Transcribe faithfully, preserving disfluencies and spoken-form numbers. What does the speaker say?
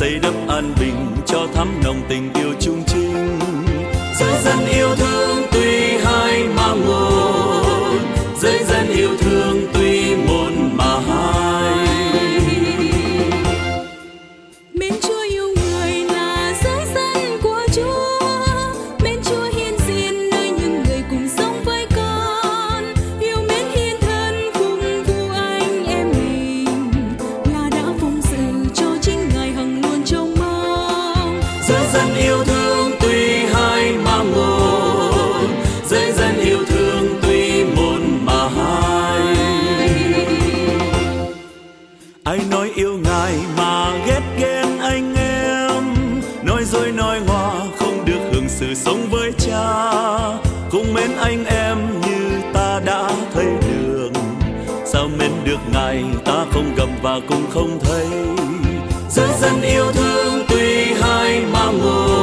xây đắp an bình cho thắm nồng tình yêu chung trinh. Giới dân yêu thương tuy hai mà một, giới dân yêu thương tuy một mà hai. Mến Chúa yêu người là giới dân của Chúa, mến Chúa hiến diện nơi những người cùng sống với con, yêu mến hiến thân phụng vụ anh em mình, là đã phụng sự cho chính Ngài hằng luôn trông mong. Giới dân yêu thương tuy hai mà một, giới dân yêu thương tuy một mà hai. Ai nói yêu Ngài mà ghét ghen anh em, nói dối nói ngoa không được hưởng sự sống với Cha. Cũng mến anh em như ta đã thấy đường, sao mến được Ngài ta không gặp và cũng không thấy. Giới dân yêu thương tuy hai mà một,